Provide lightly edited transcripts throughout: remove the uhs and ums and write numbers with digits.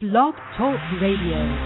Blog Talk Radio.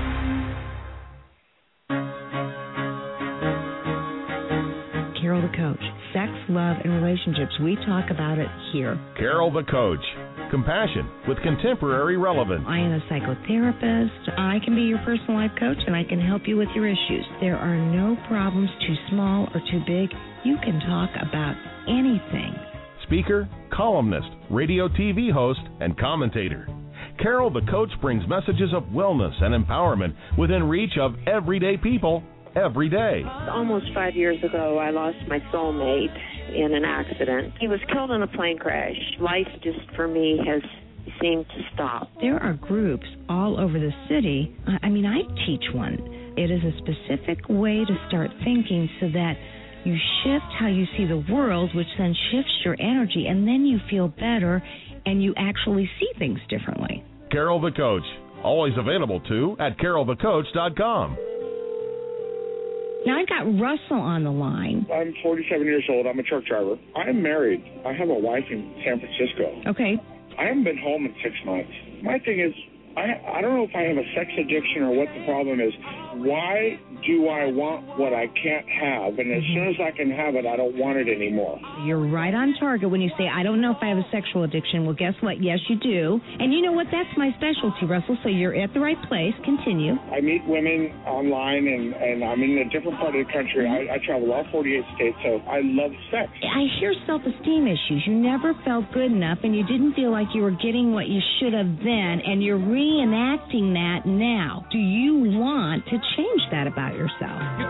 Carol the Coach. Sex, love, and relationships. We talk about it here. Carol the Coach. Compassion with contemporary relevance. I am a psychotherapist. I can be your personal life coach, and I can help you with your issues. There are no problems too small or too big. You can talk about anything. Speaker, columnist, radio TV host, and commentator. Carol the Coach brings messages of wellness and empowerment within reach of everyday people every day. Almost 5 years ago, I lost my soulmate in an accident. He was killed in a plane crash. Life just, for me, has seemed to stop. There are groups all over the city. I teach one. It is a specific way to start thinking so that you shift how you see the world, which then shifts your energy, and then you feel better and you actually see things differently. Carol the Coach, always available too at carolthecoach.com. Now I've got Russell on the line. I'm 47 years old. I'm a truck driver. I'm married. I have a wife in San Francisco. Okay. I haven't been home in 6 months. My thing is, I don't know if I have a sex addiction or what the problem is. Why do I want what I can't have? And as soon as I can have it, I don't want it anymore. You're right on target when you say, I don't know if I have a sexual addiction. Well, guess what? Yes, you do. And you know what? That's my specialty, Russell, so you're at the right place. Continue. I meet women online, and I'm in a different part of the country. I travel all 48 states, so I love sex. I hear self-esteem issues. You never felt good enough, and you didn't feel like you were getting what you should have then, and you're reenacting that now. Do you want to change that about yourself?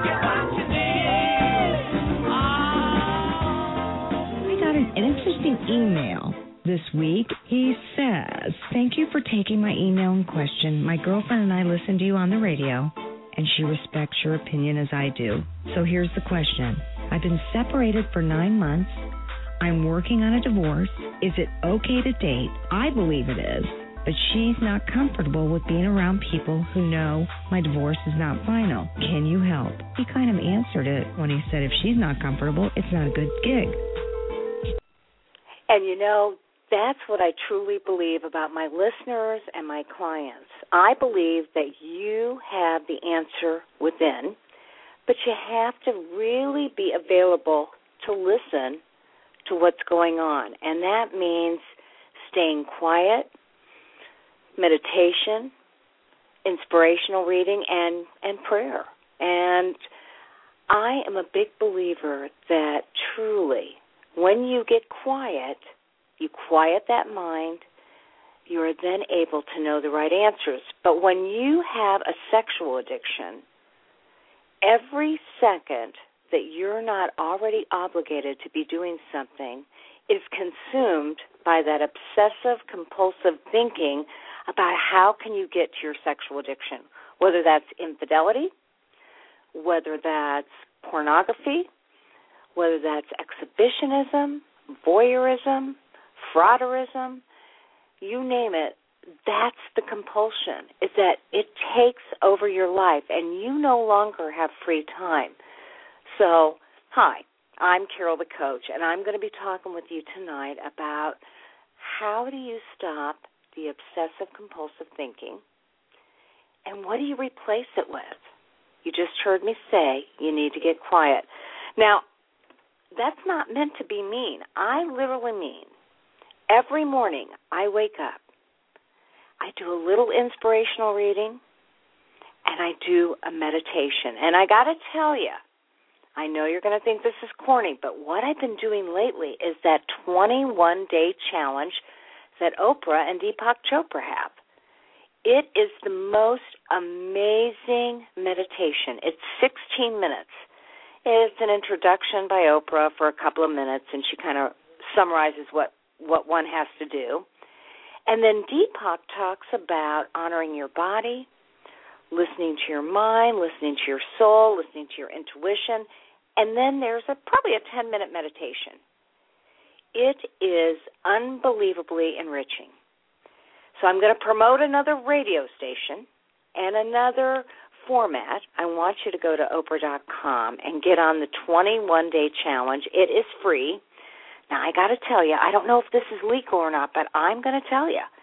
I got an interesting email this week. He says, thank you for taking my email in question. My girlfriend and I listen to you on the radio, and she respects your opinion as I do. So here's the question. I've been separated for 9 months. I'm working on a divorce. Is it okay to date? I believe it is. But she's not comfortable with being around people who know my divorce is not final. Can you help? He kind of answered it when he said if she's not comfortable, it's not a good gig. And you know, that's what I truly believe about my listeners and my clients. I believe that you have the answer within, but you have to really be available to listen to what's going on. And that means staying quiet, meditation, inspirational reading, and prayer. And I am a big believer that truly, when you get quiet, you quiet that mind, you are then able to know the right answers. But when you have a sexual addiction, every second that you're not already obligated to be doing something is consumed by that obsessive-compulsive thinking about how can you get to your sexual addiction, whether that's infidelity, whether that's pornography, whether that's exhibitionism, voyeurism, frauderism, you name it. That's the compulsion, is that it takes over your life and you no longer have free time. So, hi, I'm Carol the Coach, and I'm going to be talking with you tonight about how do you stop the obsessive-compulsive thinking, and what do you replace it with? You just heard me say you need to get quiet. Now, that's not meant to be mean. I literally mean every morning I wake up, I do a little inspirational reading, and I do a meditation. And I got to tell you, I know you're going to think this is corny, but what I've been doing lately is that 21-day challenge that Oprah and Deepak Chopra have. It is the most amazing meditation. It's 16 minutes. It's an introduction by Oprah for a couple of minutes, and she kind of summarizes what one has to do. And then Deepak talks about honoring your body, listening to your mind, listening to your soul, listening to your intuition, and then there's probably a 10-minute meditation. It is unbelievably enriching. So I'm going to promote another radio station and another format. I want you to go to Oprah.com and get on the 21-day challenge. It is free. Now, I got to tell you, I don't know if this is legal or not, but I'm going to tell you,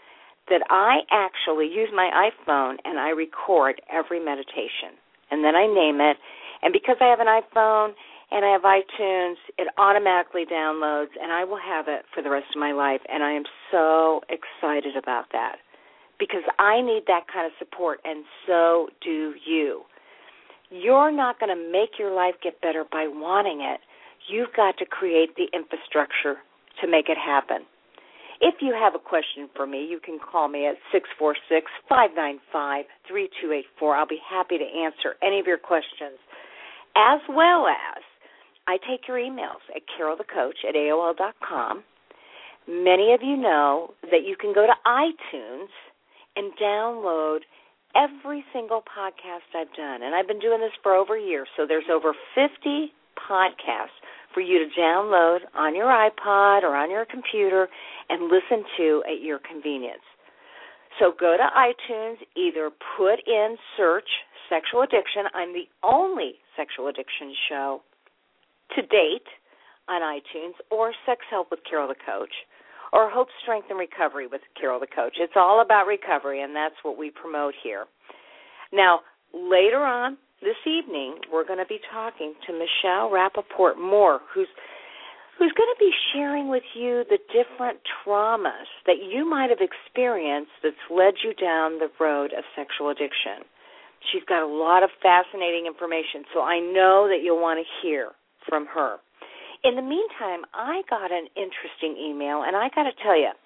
that I actually use my iPhone and I record every meditation. And then I name it. And because I have an iPhone and I have iTunes, it automatically downloads, and I will have it for the rest of my life. And I am so excited about that because I need that kind of support, and so do you. You're not going to make your life get better by wanting it. You've got to create the infrastructure to make it happen. If you have a question for me, you can call me at 646-595-3284. I'll be happy to answer any of your questions, as well as I take your emails at carolthecoach@AOL.com. Many of you know that you can go to iTunes and download every single podcast I've done. And I've been doing this for over a year, so there's over 50 podcasts for you to download on your iPod or on your computer and listen to at your convenience. So go to iTunes, either put in search sexual addiction. I'm the only sexual addiction show to date on iTunes, or Sex Help with Carol the Coach, or Hope, Strength, and Recovery with Carol the Coach. It's all about recovery, and that's what we promote here. Now, later on this evening, we're going to be talking to Michelle Rappaport Moore, who's going to be sharing with you the different traumas that you might have experienced that's led you down the road of sexual addiction. She's got a lot of fascinating information, so I know that you'll want to hear from her. In the meantime, I got an interesting email, and I got to tell you,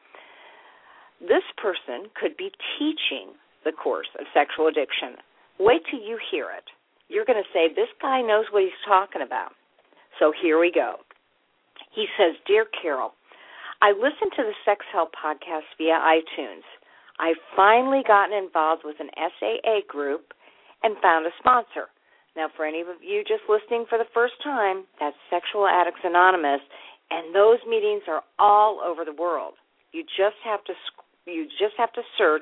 this person could be teaching the course of sexual addiction. Wait till you hear it. You're going to say, this guy knows what he's talking about. So here we go. He says, Dear Carol, I listened to the Sex Help podcast via iTunes. I've finally gotten involved with an SAA group and found a sponsor. Now, for any of you just listening for the first time, that's Sexual Addicts Anonymous, and those meetings are all over the world. You just have to search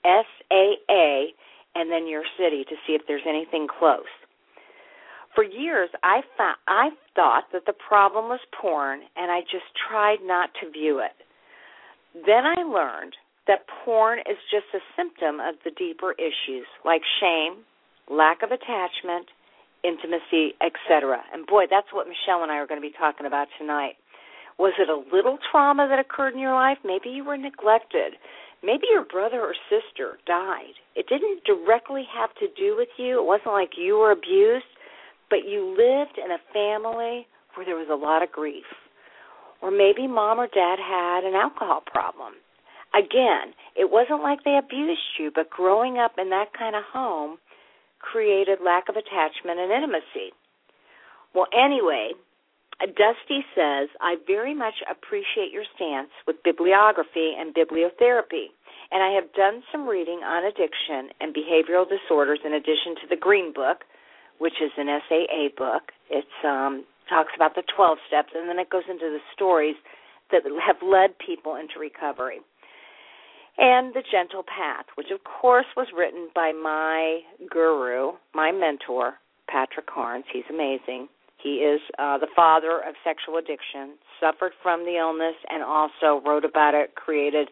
SAA and then your city to see if there's anything close. For years, I thought that the problem was porn, and I just tried not to view it. Then I learned that porn is just a symptom of the deeper issues, like shame, lack of attachment, intimacy, etc. And boy, that's what Michelle and I are going to be talking about tonight. Was it a little trauma that occurred in your life? Maybe you were neglected. Maybe your brother or sister died. It didn't directly have to do with you. It wasn't like you were abused, but you lived in a family where there was a lot of grief. Or maybe mom or dad had an alcohol problem. Again, it wasn't like they abused you, but growing up in that kind of home created lack of attachment and intimacy. Well, anyway, Dusty says, I very much appreciate your stance with bibliography and bibliotherapy, and I have done some reading on addiction and behavioral disorders in addition to the Green Book, which is an SAA book. It talks about the 12 steps, and then it goes into the stories that have led people into recovery. And The Gentle Path, which, of course, was written by my guru, my mentor, Patrick Carnes. He's amazing. He is the father of sexual addiction, suffered from the illness, and also wrote about it, created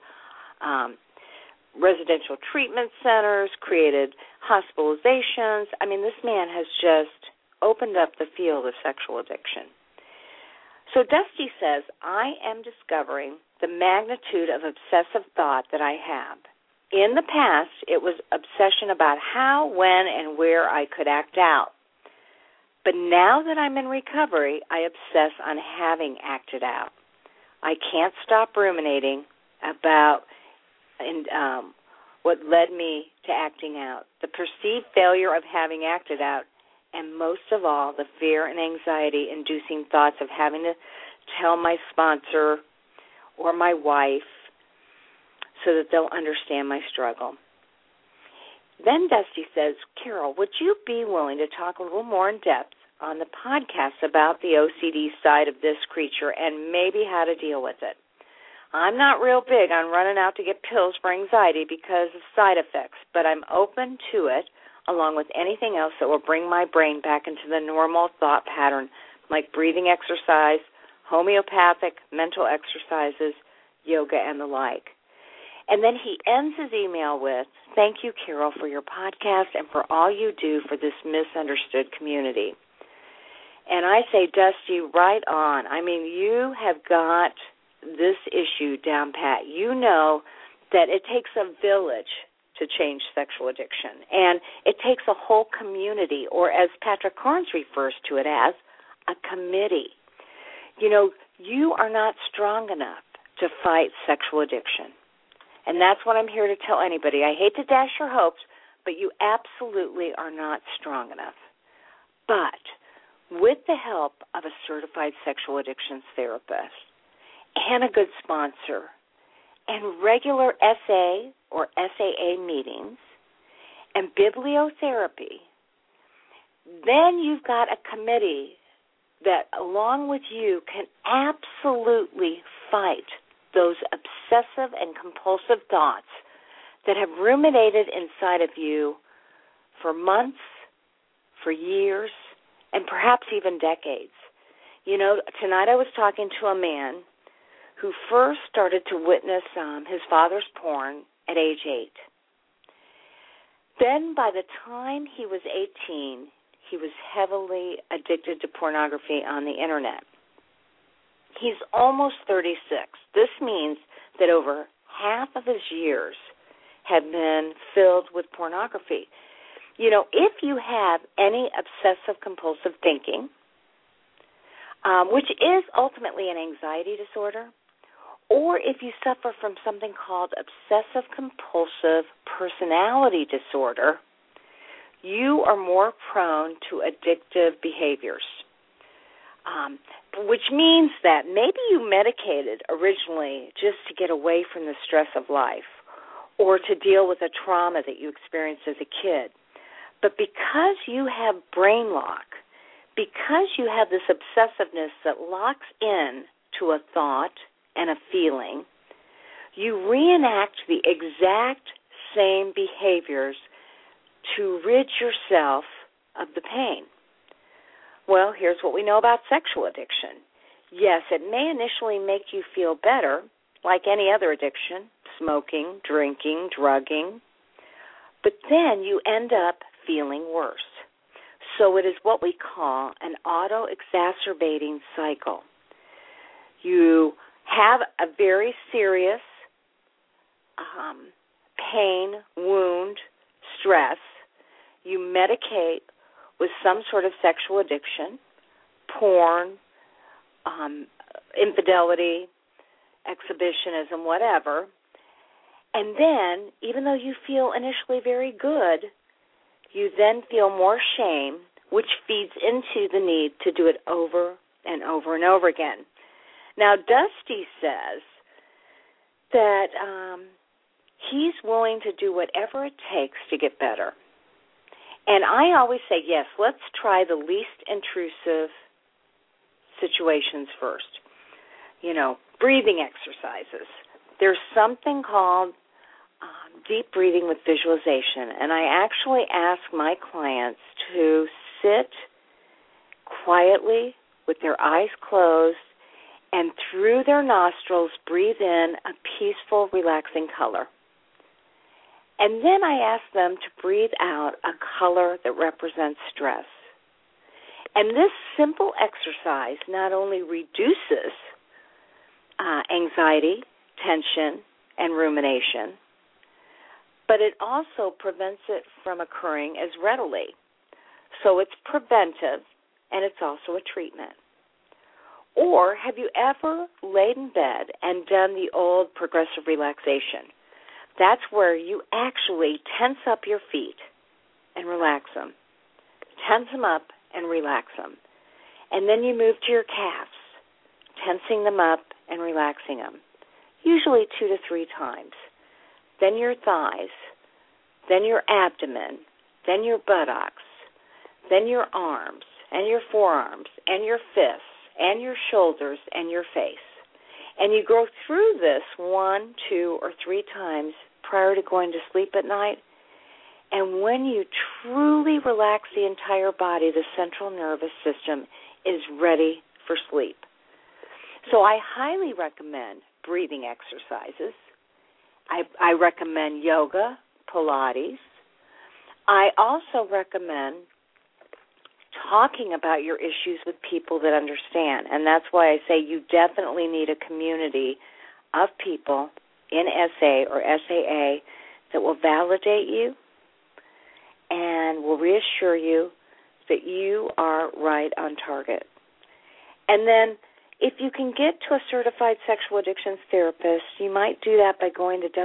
residential treatment centers, created hospitalizations. I mean, this man has just opened up the field of sexual addiction. So Dusty says, I am discovering the magnitude of obsessive thought that I have. In the past, it was obsession about how, when, and where I could act out. But now that I'm in recovery, I obsess on having acted out. I can't stop ruminating about what led me to acting out, the perceived failure of having acted out, and most of all, the fear and anxiety-inducing thoughts of having to tell my sponsor or my wife so that they'll understand my struggle. Then Dusty says, Carol, would you be willing to talk a little more in depth on the podcast about the OCD side of this creature and maybe how to deal with it? I'm not real big on running out to get pills for anxiety because of side effects, but I'm open to it along with anything else that will bring my brain back into the normal thought pattern, like breathing exercise, homeopathic mental exercises, yoga, and the like. And then he ends his email with, "Thank you, Carol, for your podcast and for all you do for this misunderstood community." And I say, Dusty, right on. I mean, you have got this issue down pat. You know that it takes a village to change sexual addiction, and it takes a whole community, or as Patrick Carnes refers to it as, a committee. You know, you are not strong enough to fight sexual addiction, and that's what I'm here to tell anybody. I hate to dash your hopes, but you absolutely are not strong enough. But with the help of a certified sexual addictions therapist and a good sponsor and regular SA or SAA meetings and bibliotherapy, then you've got a committee that, along with you, can absolutely fight those obsessive and compulsive thoughts that have ruminated inside of you for months, for years, and perhaps even decades. You know, tonight I was talking to a man who first started to witness his father's porn at age 8. Then by the time he was 18, he was heavily addicted to pornography on the Internet. He's almost 36. This means that over half of his years have been filled with pornography. You know, if you have any obsessive-compulsive thinking, which is ultimately an anxiety disorder, or if you suffer from something called obsessive-compulsive personality disorder, you are more prone to addictive behaviors, which means that maybe you medicated originally just to get away from the stress of life or to deal with a trauma that you experienced as a kid. But because you have brain lock, because you have this obsessiveness that locks in to a thought and a feeling, you reenact the exact same behaviors to rid yourself of the pain. Well, here's what we know about sexual addiction. Yes, it may initially make you feel better, like any other addiction, smoking, drinking, drugging, but then you end up feeling worse. So it is what we call an auto-exacerbating cycle. You have a very serious pain, wound, stress. You medicate with some sort of sexual addiction, porn, infidelity, exhibitionism, whatever. And then, even though you feel initially very good, you then feel more shame, which feeds into the need to do it over and over and over again. Now, Dusty says that he's willing to do whatever it takes to get better. And I always say, yes, let's try the least intrusive situations first. You know, breathing exercises. There's something called deep breathing with visualization, and I actually ask my clients to sit quietly with their eyes closed and through their nostrils breathe in a peaceful, relaxing color. And then I ask them to breathe out a color that represents stress. And this simple exercise not only reduces anxiety, tension, and rumination, but it also prevents it from occurring as readily. So it's preventive, and it's also a treatment. Or have you ever laid in bed and done the old progressive relaxation? That's where you actually tense up your feet and relax them. Tense them up and relax them. And then you move to your calves, tensing them up and relaxing them, usually 2 to 3 times. Then your thighs, then your abdomen, then your buttocks, then your arms and your forearms and your fists and your shoulders and your face. And you go through this 1, 2, or 3 times prior to going to sleep at night. And when you truly relax the entire body, the central nervous system is ready for sleep. So I highly recommend breathing exercises. I recommend yoga, Pilates. I also recommend talking about your issues with people that understand. And that's why I say you definitely need a community of people in SA or SAA that will validate you and will reassure you that you are right on target. And then if you can get to a certified sexual addictions therapist, you might do that by going to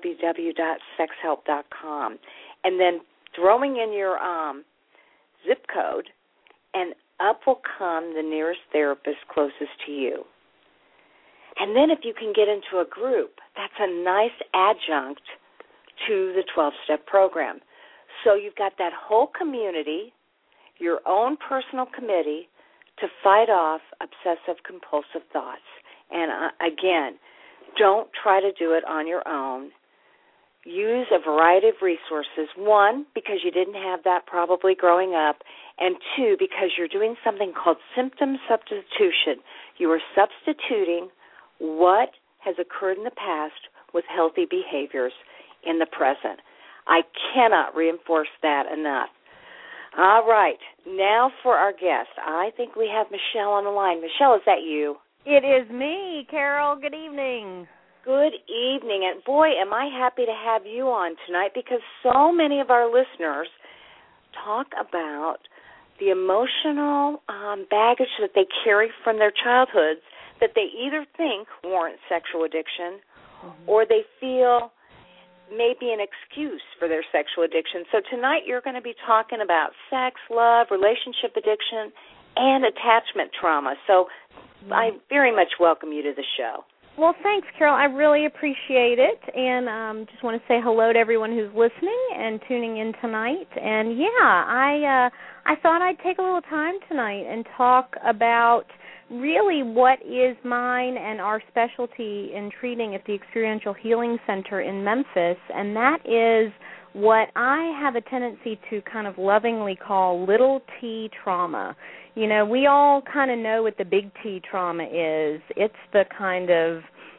www.sexhelp.com and then throwing in your zip code, and up will come the nearest therapist closest to you. And then if you can get into a group, that's a nice adjunct to the 12-step program. So you've got that whole community, your own personal committee, to fight off obsessive-compulsive thoughts. And again, don't try to do it on your own. Use a variety of resources. One, because you didn't have that probably growing up, and two, because you're doing something called symptom substitution. You are substituting what has occurred in the past with healthy behaviors in the present. I cannot reinforce that enough. All right, now for our guest. I think we have Michelle on the line. Michelle, is that you? It is me, Carol. Good evening. Good evening, and boy, am I happy to have you on tonight because so many of our listeners talk about the emotional baggage that they carry from their childhoods that they either think warrant sexual addiction or they feel may be an excuse for their sexual addiction. So tonight you're going to be talking about sex, love, relationship addiction, and attachment trauma. So I very much welcome you to the show. Well, thanks, Carol. I really appreciate it, and just want to say hello to everyone who's listening and tuning in tonight. And, yeah, I thought I'd take a little time tonight and talk about really what is mine and our specialty in treating at the Experiential Healing Center in Memphis, and that is what I have a tendency to kind of lovingly call little T trauma. You know, we all kind of know what the big T trauma is. It's the kind of,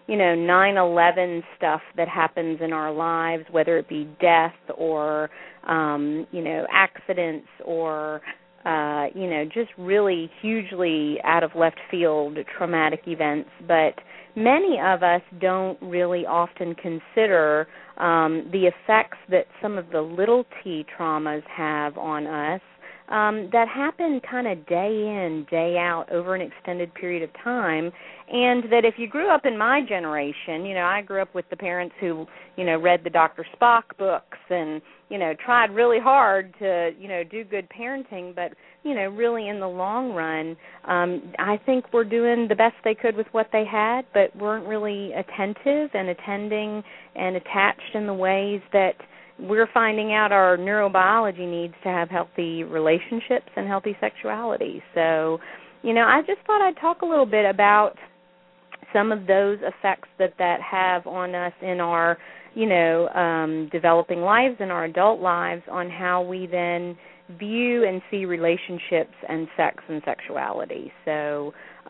9/11 stuff that happens in our lives, whether it be death or, accidents or, just really hugely out of left field traumatic events. But many of us don't really often consider the effects that some of the little T traumas have on us that happen kind of day in, day out over an extended period of time, and that if you grew up in my generation, I grew up with the parents who, read the Dr. Spock books and, tried really hard to, do good parenting, but, really in the long run, I think we're doing the best they could with what they had, but weren't really attentive and attending and attached in the ways that we're finding out our neurobiology needs to have healthy relationships and healthy sexuality. So, I just thought I'd talk a little bit about some of those effects that have on us in our, developing lives and our adult lives on how we then view and see relationships and sex and sexuality. So,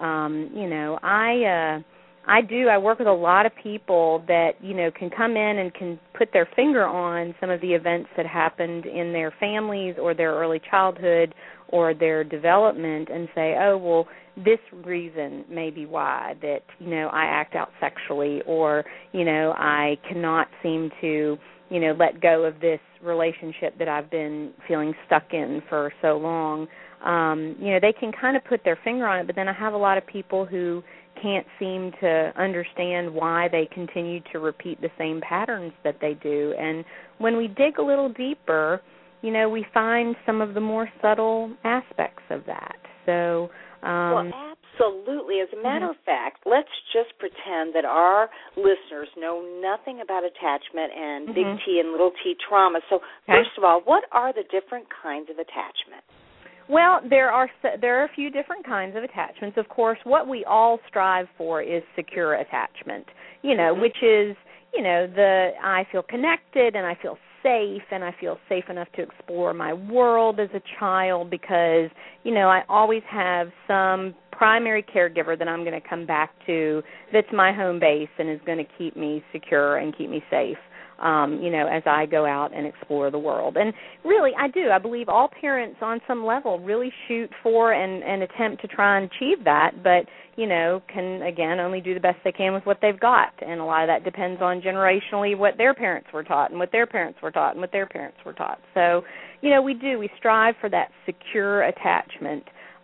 I work with a lot of people that, can come in and can put their finger on some of the events that happened in their families or their early childhood or their development and say, oh, well, this reason may be why that, I act out sexually or, I cannot seem to, let go of this relationship that I've been feeling stuck in for so long. They can kind of put their finger on it, but then I have a lot of people who can't seem to understand why they continue to repeat the same patterns that they do. And when we dig a little deeper, we find some of the more subtle aspects of that. So, well, absolutely. As a matter of fact, let's just pretend that our listeners know nothing about attachment and big T and little T trauma. So, first of all, what are the different kinds of attachment? Well, there are a few different kinds of attachments. Of course, what we all strive for is secure attachment, which is, the I feel connected and I feel safe and I feel safe enough to explore my world as a child because, I always have some primary caregiver that I'm going to come back to that's my home base and is going to keep me secure and keep me safe, as I go out and explore the world. And really, I believe all parents on some level really shoot for and attempt to try and achieve that, but, can, again, only do the best they can with what they've got. And a lot of that depends on generationally what their parents were taught and what their parents were taught and what their parents were taught. So, we strive for that secure attachment,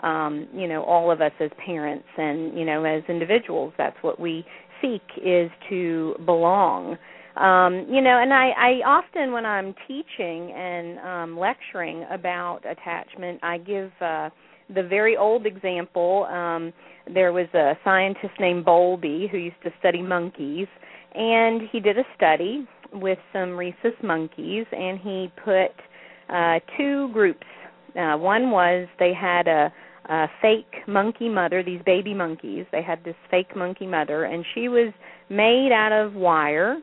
all of us as parents and, as individuals. That's what we seek, is to belong. And I often, when I'm teaching and lecturing about attachment, I give the very old example. There was a scientist named Bowlby who used to study monkeys, and he did a study with some rhesus monkeys, and he put two groups. One was they had a fake monkey mother, these baby monkeys. They had this fake monkey mother, and she was made out of wire.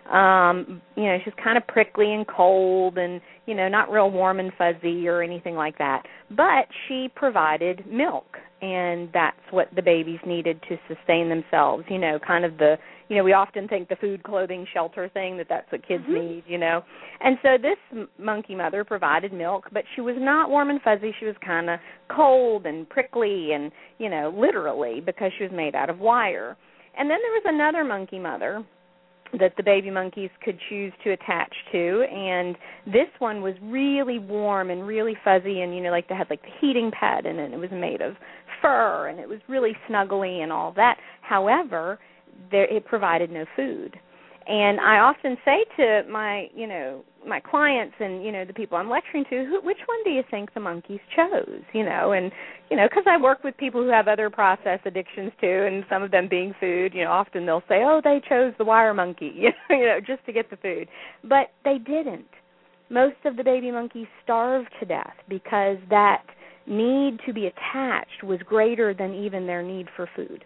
She's kind of prickly and cold and, not real warm and fuzzy or anything like that. But she provided milk, and that's what the babies needed to sustain themselves, kind of the, we often think the food, clothing, shelter thing, that's what kids need, And so this monkey mother provided milk, but she was not warm and fuzzy. She was kind of cold and prickly and, literally, because she was made out of wire. And then there was another monkey mother that the baby monkeys could choose to attach to, and this one was really warm and really fuzzy, and like they had like the heating pad in it, and it was made of fur, and it was really snuggly and all that. However, it provided no food. And I often say to my my clients and the people I'm lecturing to, which one do you think the monkeys chose? And because I work with people who have other process addictions too, and some of them being food. Often they'll say, "Oh, they chose the wire monkey," just to get the food, but they didn't. Most of the baby monkeys starved to death because that need to be attached was greater than even their need for food.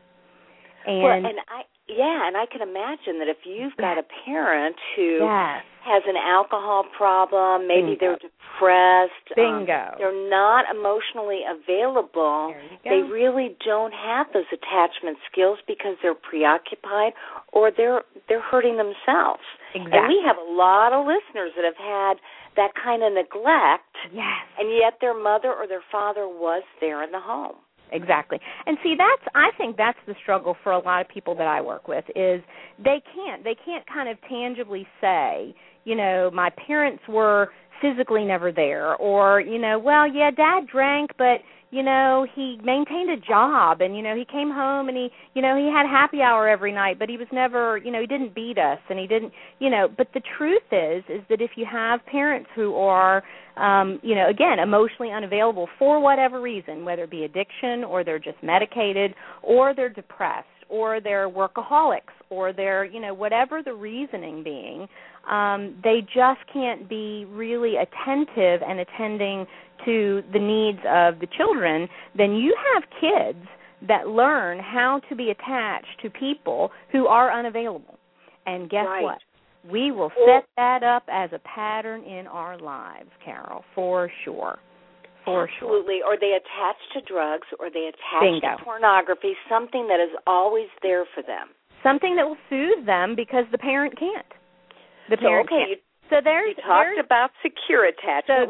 And and I can imagine that if you've got a parent who has an alcohol problem, maybe they're depressed, they're not emotionally available, they really don't have those attachment skills because they're preoccupied or they're hurting themselves. Exactly. And we have a lot of listeners that have had that kind of neglect, and yet their mother or their father was there in the home. Exactly. And see, I think that's the struggle for a lot of people that I work with, is they can't kind of tangibly say, my parents were physically never there, or, Dad drank, but, he maintained a job, and, he came home and he had happy hour every night, but he was never, he didn't beat us, and he didn't, but the truth is that if you have parents who are, again, emotionally unavailable for whatever reason, whether it be addiction or they're just medicated or they're depressed or they're workaholics or they're, whatever the reasoning being, they just can't be really attentive and attending to the needs of the children, then you have kids that learn how to be attached to people who are unavailable. And guess what? We will set that up as a pattern in our lives, Carol, for sure. Absolutely. Or they attach to drugs, or they attach to pornography, something that is always there for them. Something that will soothe them because the parent can't. The parent can't. So you talked about secure attachment.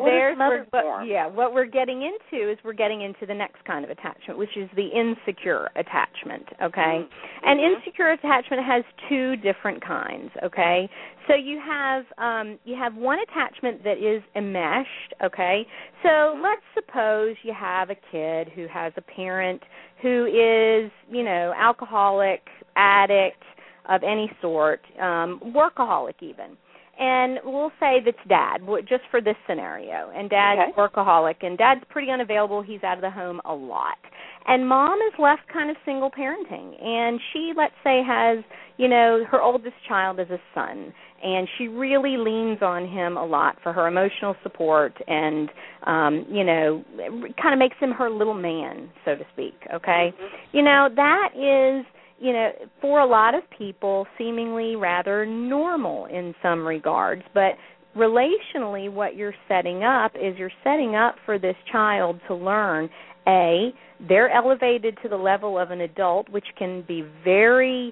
So what we're getting into is we're getting into the next kind of attachment, which is the insecure attachment, okay? Mm-hmm. And insecure attachment has two different kinds, okay? So you have one attachment that is enmeshed, okay? So let's suppose you have a kid who has a parent who is, alcoholic, addict of any sort, workaholic even. And we'll say that's Dad, just for this scenario. And Dad's workaholic, and Dad's pretty unavailable. He's out of the home a lot. And Mom is left kind of single parenting. And she, let's say, has, her oldest child is a son. And she really leans on him a lot for her emotional support and, kind of makes him her little man, so to speak, okay? Mm-hmm. That is, for a lot of people, seemingly rather normal in some regards. But relationally, what you're setting up is you're setting up for this child to learn, A, they're elevated to the level of an adult, which can be very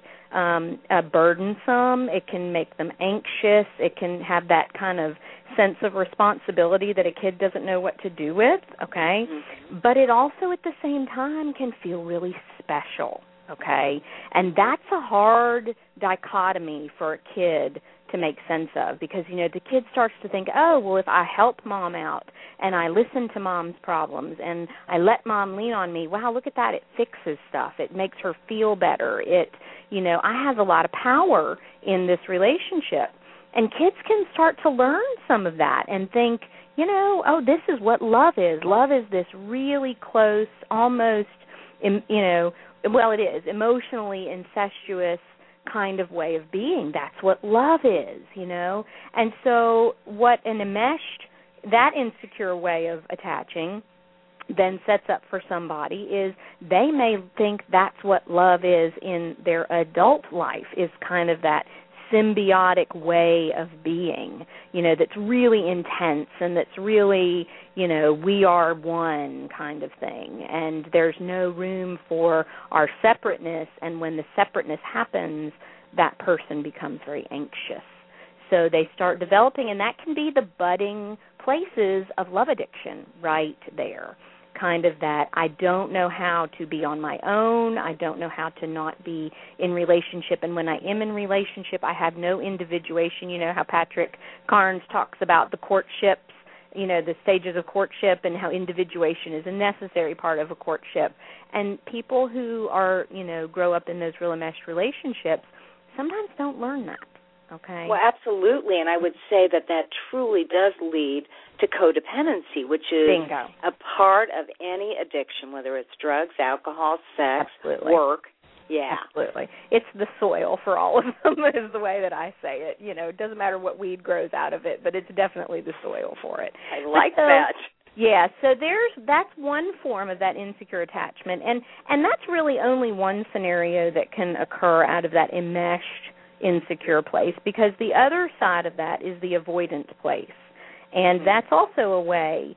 burdensome. It can make them anxious. It can have that kind of sense of responsibility that a kid doesn't know what to do with, okay? Mm-hmm. But it also at the same time can feel really special, okay? And that's a hard dichotomy for a kid to make sense of, because, you know, the kid starts to think, oh, well, if I help mom out and I listen to mom's problems and I let mom lean on me, wow, look at that, it fixes stuff. It makes her feel better. It, you know, I have a lot of power in this relationship. And kids can start to learn some of that and think, you know, oh, this is what love is. Love is this really close, almost, you know, well, it is, emotionally incestuous kind of way of being. That's what love is, you know. And so what an enmeshed, that insecure way of attaching then sets up for somebody is they may think that's what love is in their adult life, is kind of that symbiotic way of being, you know, that's really intense and that's really, you know, we are one kind of thing. And there's no room for our separateness. And when the separateness happens, that person becomes very anxious. So they start developing, and that can be the budding places of love addiction right there. Kind of that I don't know how to be on my own. I don't know how to not be in relationship. And when I am in relationship, I have no individuation. You know how Patrick Carnes talks about the courtships, you know, the stages of courtship and how individuation is a necessary part of a courtship. And people who are, you know, grow up in those real enmeshed relationships sometimes don't learn that. Okay. Well, absolutely, and I would say that that truly does lead to codependency, which is Bingo. A part of any addiction, whether it's drugs, alcohol, sex, Absolutely. Work. Yeah. Absolutely. It's the soil for all of them is the way that I say it. You know, it doesn't matter what weed grows out of it, but it's definitely the soil for it. I like that. Yeah, so that's one form of that insecure attachment, and that's really only one scenario that can occur out of that enmeshed insecure place, because the other side of that is the avoidant place, and that's also a way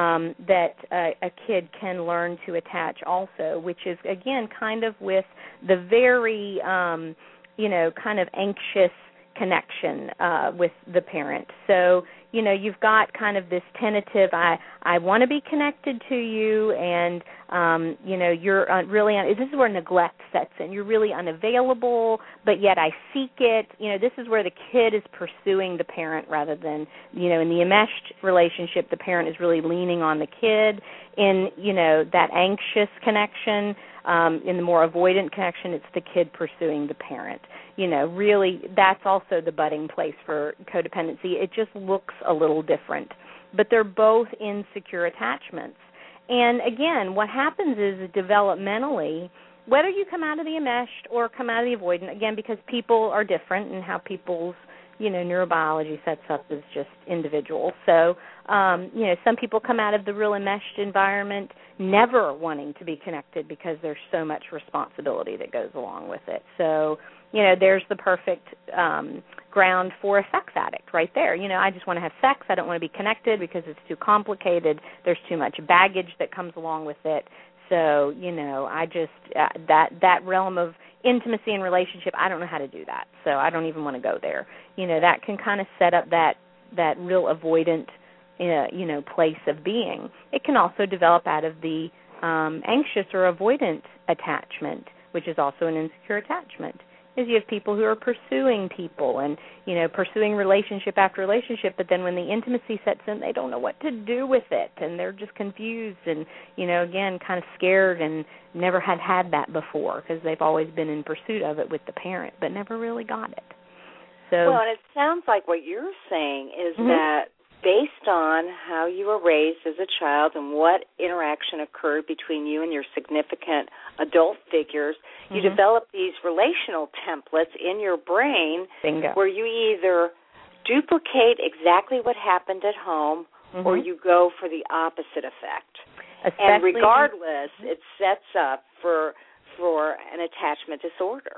that a kid can learn to attach also, which is, again, kind of with the very, you know, kind of anxious connection with the parent. So, you know, you've got kind of this tentative, I want to be connected to you, and, you know, you're really, this is where neglect sets in. You're really unavailable, but yet I seek it. You know, this is where the kid is pursuing the parent rather than, you know, in the enmeshed relationship, the parent is really leaning on the kid. In, you know, that anxious connection, in the more avoidant connection, it's the kid pursuing the parent. You know, really, that's also the budding place for codependency. It just looks a little different. But they're both insecure attachments. And, again, what happens is developmentally, whether you come out of the enmeshed or come out of the avoidant, again, because people are different and how people's, you know, neurobiology sets up is just individual. So, you know, some people come out of the real enmeshed environment never wanting to be connected because there's so much responsibility that goes along with it. So, you know, there's the perfect ground for a sex addict right there. You know, I just want to have sex. I don't want to be connected because it's too complicated. There's too much baggage that comes along with it. So, you know, I just, that realm of intimacy and relationship, I don't know how to do that. So I don't even want to go there. You know, that can kind of set up that real avoidant, you know, place of being. It can also develop out of the anxious or avoidant attachment, which is also an insecure attachment. Is you have people who are pursuing people and, you know, pursuing relationship after relationship, but then when the intimacy sets in, they don't know what to do with it, and they're just confused and, you know, again, kind of scared and never had that before because they've always been in pursuit of it with the parent, but never really got it. So, well, and it sounds like what you're saying is that based on how you were raised as a child and what interaction occurred between you and your significant adult figures, you develop these relational templates in your brain Bingo. Where you either duplicate exactly what happened at home or you go for the opposite effect. Especially, and regardless, it sets up for an attachment disorder.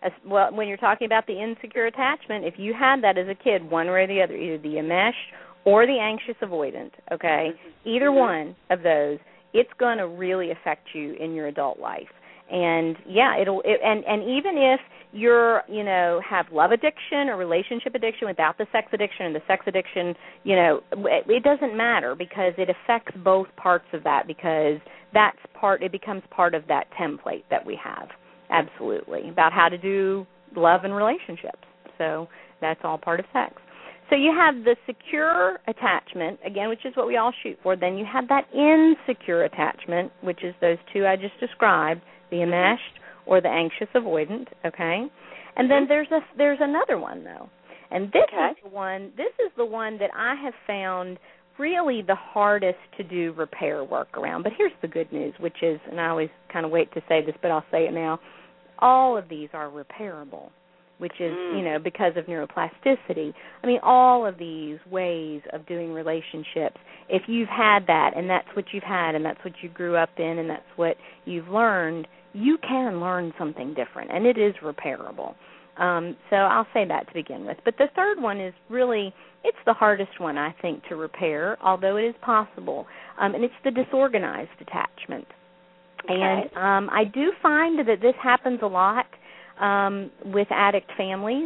when you're talking about the insecure attachment, if you had that as a kid, one way or the other, either the enmeshed or the anxious avoidant, okay, either one of those, it's going to really affect you in your adult life. And yeah, and even if you're, have love addiction or relationship addiction without the sex addiction, and the sex addiction, it doesn't matter, because it affects both parts of that, because it becomes part of that template that we have. Absolutely. About how to do love and relationships. So that's all part of sex. So you have the secure attachment, again, which is what we all shoot for. Then you have that insecure attachment, which is those two I just described, the enmeshed or the anxious avoidant, okay? And then there's another one, though. And this is the one that I have found really the hardest to do repair work around. But here's the good news, which is, and I always kind of wait to say this, but I'll say it now, all of these are repairable, which is, because of neuroplasticity. I mean, all of these ways of doing relationships, if you've had that, and that's what you've had, and that's what you grew up in, and that's what you've learned, you can learn something different, and it is repairable. So I'll say that to begin with. But the third one is really, it's the hardest one, I think, to repair, although it is possible, and it's the disorganized attachment. Okay. And I do find that this happens a lot with addict families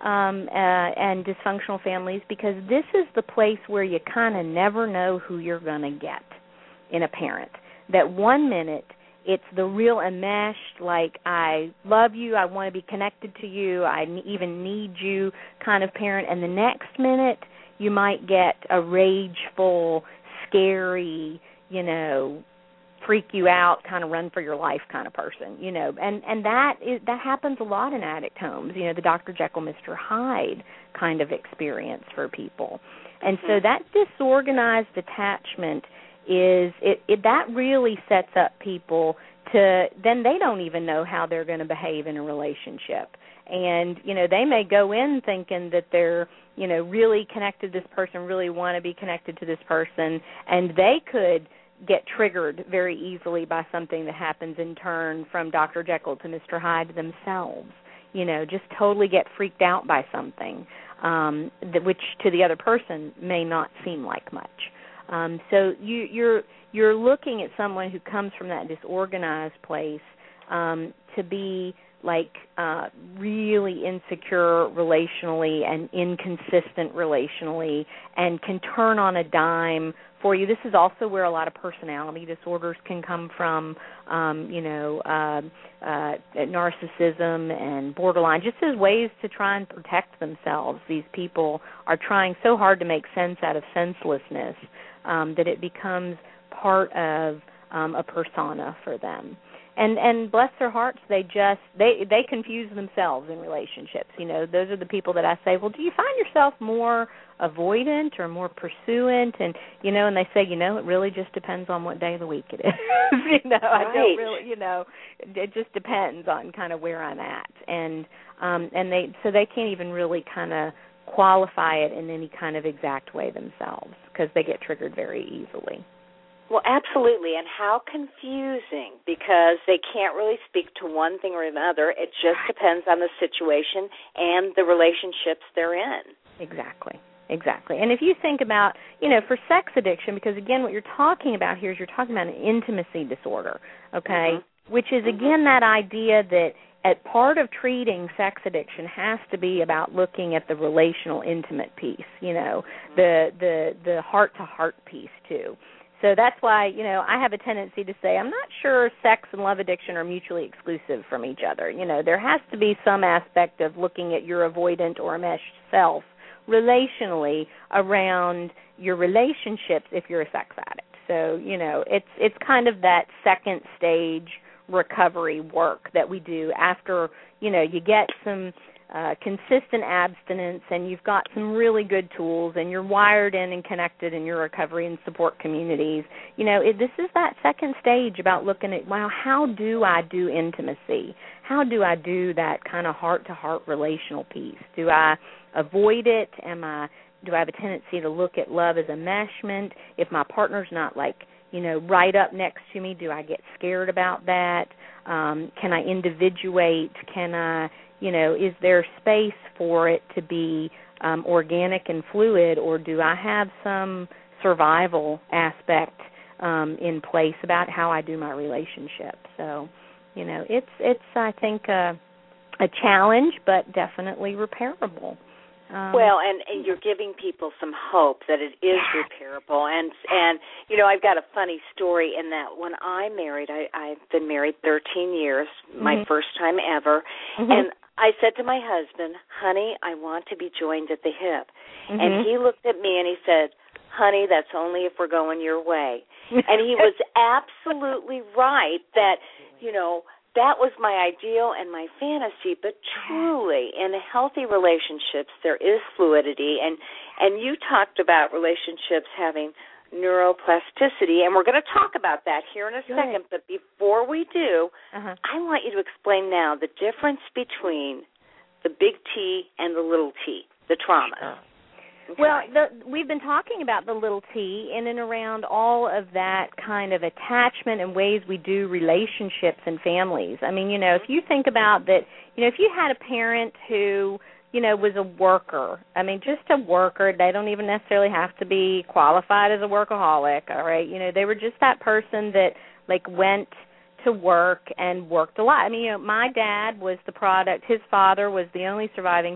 and dysfunctional families, because this is the place where you kind of never know who you're going to get in a parent. That one minute it's the real enmeshed, like, I love you, I want to be connected to you, I even need you kind of parent, and the next minute you might get a rageful, scary, freak you out, kind of run for your life kind of person, and that happens a lot in addict homes, the Dr. Jekyll, Mr. Hyde kind of experience for people. And so that disorganized attachment is that really sets up people to, then they don't even know how they're going to behave in a relationship. And, they may go in thinking that they're, really connected to this person, really want to be connected to this person, and they could get triggered very easily by something that happens in turn from Dr. Jekyll to Mr. Hyde themselves, just totally get freaked out by something, which to the other person may not seem like much. So you're looking at someone who comes from that disorganized place to be like really insecure relationally and inconsistent relationally, and can turn on a dime for you. This is also where a lot of personality disorders can come from, narcissism and borderline, just as ways to try and protect themselves. These people are trying so hard to make sense out of senselessness that it becomes part of a persona for them. And bless their hearts, they confuse themselves in relationships. Those are the people that I say, well, do you find yourself more avoidant or more pursuant? And, and they say, it really just depends on what day of the week it is. Right. I don't really, it just depends on kind of where I'm at. And they can't even really kind of qualify it in any kind of exact way themselves, because they get triggered very easily. Well, absolutely, and how confusing, because they can't really speak to one thing or another. It just depends on the situation and the relationships they're in. Exactly. And if you think about, for sex addiction, because, again, what you're talking about here is you're talking about an intimacy disorder, okay, which is, again, that idea that at part of treating sex addiction has to be about looking at the relational, intimate piece, the heart-to-heart piece, too. So that's why, I have a tendency to say I'm not sure sex and love addiction are mutually exclusive from each other. There has to be some aspect of looking at your avoidant or enmeshed self relationally around your relationships if you're a sex addict. So, it's kind of that second stage recovery work that we do after, you get some consistent abstinence and you've got some really good tools and you're wired in and connected in your recovery and support communities. This is that second stage about looking at, wow, how do I do intimacy? How do I do that kind of heart-to-heart relational piece? Do I avoid it? Do I have a tendency to look at love as enmeshment? If my partner's not right up next to me, do I get scared about that? Can I individuate? Can I, is there space for it to be organic and fluid, or do I have some survival aspect in place about how I do my relationship? So, it's I think a challenge, but definitely repairable. Well, and you're giving people some hope that it is repairable. And I've got a funny story in that when I married, I've been married 13 years, my first time ever, and I said to my husband, honey, I want to be joined at the hip. And he looked at me and he said, honey, that's only if we're going your way. And he was absolutely right that, that was my ideal and my fantasy, but truly in healthy relationships there is fluidity, and you talked about relationships having neuroplasticity, and we're going to talk about that here in a second, but before we do, I want you to explain now the difference between the big T and the little t, the traumas. Okay. Well, we've been talking about the little t in and around all of that kind of attachment and ways we do relationships and families. I mean, if you think about that, if you had a parent who, was a worker, I mean, just a worker, they don't even necessarily have to be qualified as a workaholic, all right? They were just that person that, went to work and worked a lot. I mean, my dad was the product. His father was the only surviving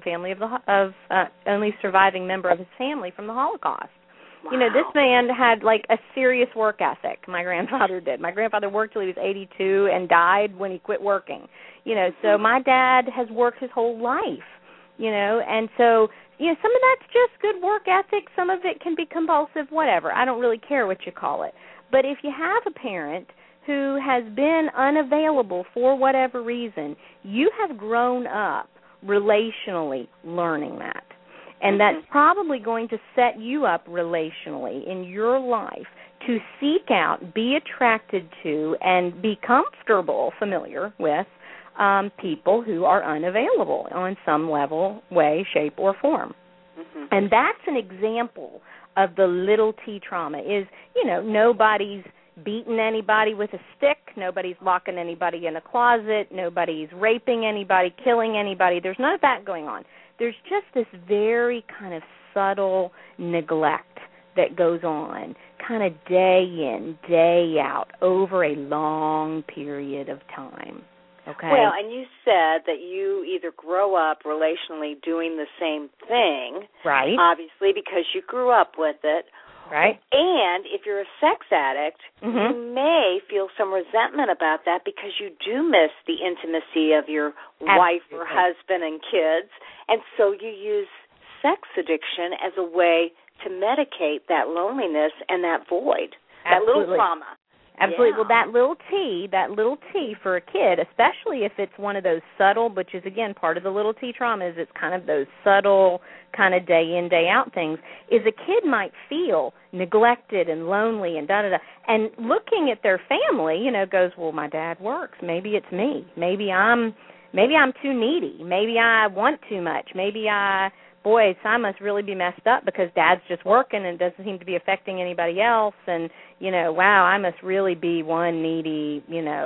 only surviving member of his family from the Holocaust. Wow. This man had a serious work ethic. My grandfather did. My grandfather worked till he was 82 and died when he quit working. So my dad has worked his whole life. And so some of that's just good work ethic. Some of it can be compulsive, whatever. I don't really care what you call it. But if you have a parent who has been unavailable for whatever reason, you have grown up relationally learning that. And that's probably going to set you up relationally in your life to seek out, be attracted to, and be familiar with people who are unavailable on some level, way, shape, or form. And that's an example of the little t trauma is, nobody's beating anybody with a stick, nobody's locking anybody in a closet, nobody's raping anybody, killing anybody. There's none of that going on. There's just this very kind of subtle neglect that goes on, kind of day in, day out, over a long period of time. Okay. Well, and you said that you either grow up relationally doing the same thing, right? Obviously, because you grew up with it, right? And if you're a sex addict, you may feel some resentment about that because you do miss the intimacy of your wife or husband and kids, and so you use sex addiction as a way to medicate that loneliness and that void, that little trauma. Absolutely. Yeah. Well, that little T for a kid, especially if it's one of those subtle, which is, again, part of the little T trauma, is it's kind of those subtle kind of day in, day out things, is a kid might feel neglected and lonely and da-da-da. And looking at their family, goes, well, my dad works. Maybe it's me. Maybe I'm too needy. Maybe I want too much. Boy, I must really be messed up because Dad's just working and doesn't seem to be affecting anybody else. And, wow, I must really be one needy,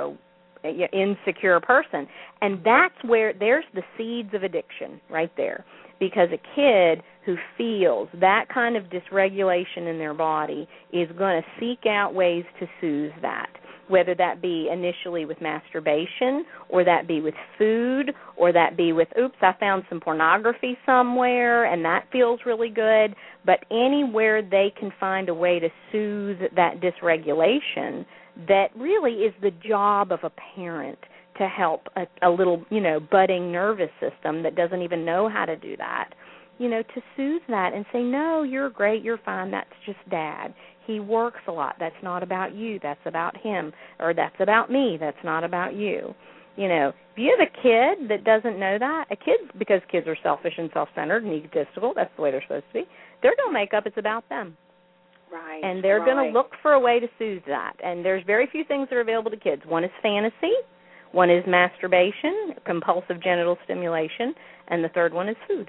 insecure person. And that's where there's the seeds of addiction right there. Because a kid who feels that kind of dysregulation in their body is going to seek out ways to soothe that, whether that be initially with masturbation or that be with food or that be with, I found some pornography somewhere and that feels really good, but anywhere they can find a way to soothe that dysregulation, that really is the job of a parent to help a little, budding nervous system that doesn't even know how to do that, to soothe that and say, no, you're great, you're fine, that's just Dad. He works a lot. That's not about you. That's about him. Or that's about me. That's not about you. If you have a kid that doesn't know that, because kids are selfish and self-centered and egotistical, that's the way they're supposed to be, they're going to make up it's about them. Right. And they're going to look for a way to soothe that. And there's very few things that are available to kids. One is fantasy. One is masturbation, compulsive genital stimulation. And the third one is food.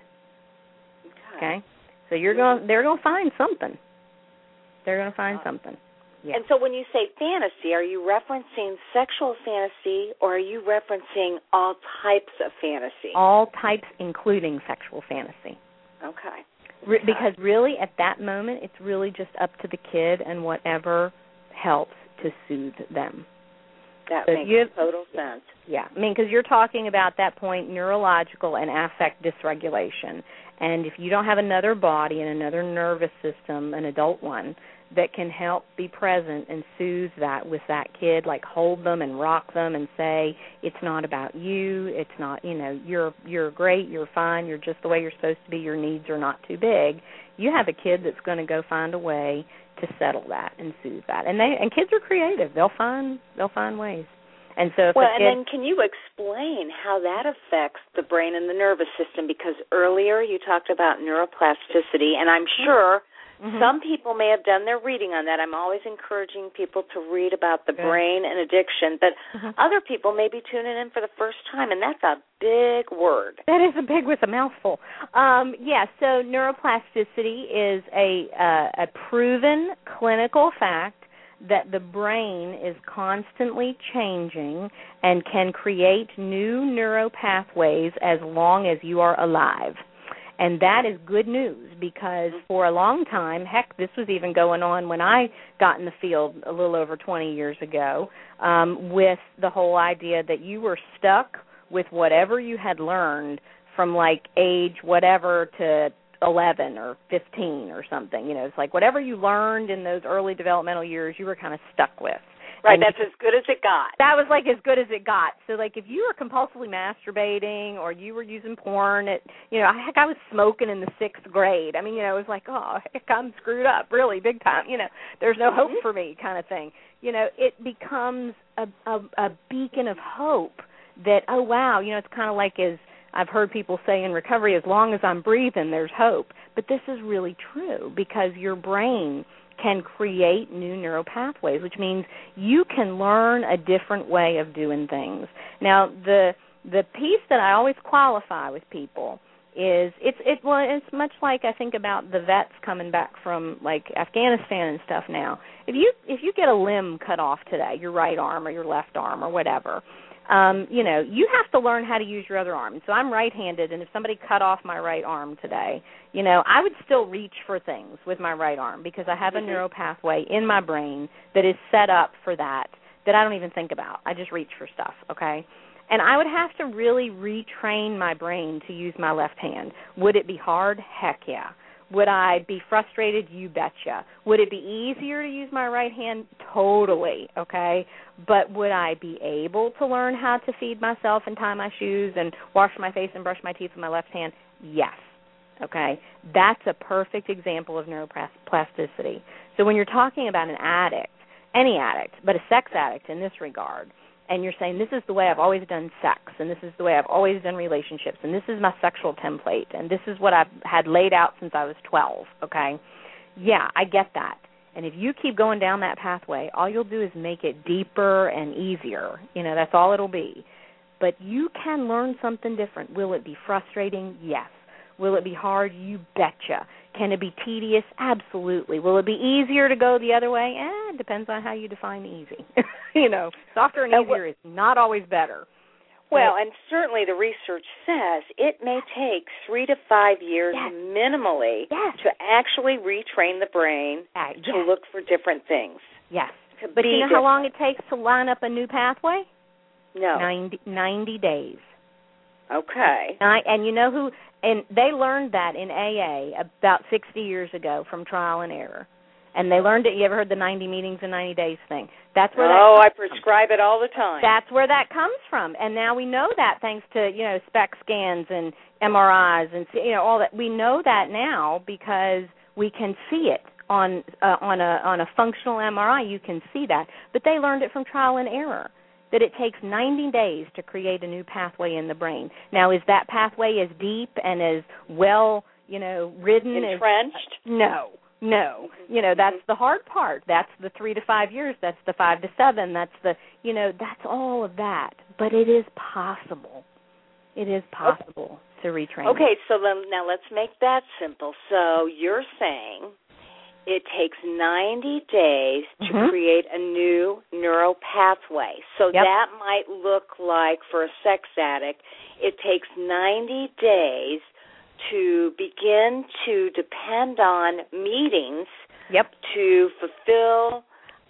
Okay? So they're going to find something. They're going to find something. Yeah. And so when you say fantasy, are you referencing sexual fantasy or are you referencing all types of fantasy? All types, including sexual fantasy. Okay. Because really, at that moment, it's really just up to the kid and whatever helps to soothe them. That so makes total sense. Yeah. I mean, because you're talking about that point, neurological and affect dysregulation. And if you don't have another body and another nervous system, an adult one, that can help be present and soothe that with that kid, like hold them and rock them and say, it's not about you, it's not, you're great, you're fine, you're just the way you're supposed to be, your needs are not too big, you have a kid that's going to go find a way to settle that and soothe that. And kids are creative. They'll find ways. And so and then can you explain how that affects the brain and the nervous system? Because earlier you talked about neuroplasticity, and I'm sure some people may have done their reading on that. I'm always encouraging people to read about the brain and addiction, but other people may be tuning in for the first time, and that's a big word. That is a big with a mouthful. So neuroplasticity is a proven clinical fact that the brain is constantly changing and can create new neuropathways as long as you are alive. And that is good news because for a long time, heck, this was even going on when I got in the field a little over 20 years ago, with the whole idea that you were stuck with whatever you had learned from like age whatever to 11 or 15 or something. It's like whatever you learned in those early developmental years, you were kind of stuck with. Right, and that's as good as it got. That was like as good as it got. So like if you were compulsively masturbating or you were using porn, I was smoking in the 6th grade. I mean, it was like, oh, heck, I'm screwed up, really, big time. There's no hope for me kind of thing. It becomes a beacon of hope that, oh, wow, it's kind of like as I've heard people say in recovery, as long as I'm breathing, there's hope. But this is really true because your brain can create new neural pathways, which means you can learn a different way of doing things. Now, the piece that I always qualify with people is it's much like I think about the vets coming back from like Afghanistan and stuff now. If you get a limb cut off today, your right arm or your left arm or whatever, you have to learn how to use your other arm. So I'm right-handed, and if somebody cut off my right arm today, I would still reach for things with my right arm because I have a neural pathway in my brain that is set up for that I don't even think about. I just reach for stuff, okay? And I would have to really retrain my brain to use my left hand. Would it be hard? Heck yeah. Would I be frustrated? You betcha. Would it be easier to use my right hand? Totally, okay? But would I be able to learn how to feed myself and tie my shoes and wash my face and brush my teeth with my left hand? Yes, okay? That's a perfect example of neuroplasticity. So when you're talking about an addict, any addict, but a sex addict in this regard, and you're saying, this is the way I've always done sex, and this is the way I've always done relationships, and this is my sexual template, and this is what I've had laid out since I was 12, okay? Yeah, I get that. And if you keep going down that pathway, all you'll do is make it deeper and easier. That's all it'll be. But you can learn something different. Will it be frustrating? Yes. Will it be hard? You betcha. Can it be tedious? Absolutely. Will it be easier to go the other way? It depends on how you define easy. Softer and easier is not always better. Well, and certainly the research says it may take 3 to 5 years minimally to actually retrain the brain to look for different things. Yes. But you know how long it takes to line up a new pathway? No. 90 days. Okay. And you know who? And they learned that in AA about 60 years ago from trial and error. And they learned it. You ever heard the 90 meetings in 90 days thing? That's where I prescribe it all the time. That's where that comes from. And now we know that thanks to, SPECT scans and MRIs and, all that. We know that now because we can see it on a functional MRI. You can see that. But they learned it from trial and error, that it takes 90 days to create a new pathway in the brain. Now, is that pathway as deep and as well, ridden? Entrenched? No. That's the hard part. That's the 3 to 5 years. That's the 5 to 7. That's that's all of that. But it is possible. It is possible to retrain. Okay, so now let's make that simple. So you're saying it takes 90 days to create a new neural pathway. So that might look like, for a sex addict, it takes 90 days to begin to depend on meetings to fulfill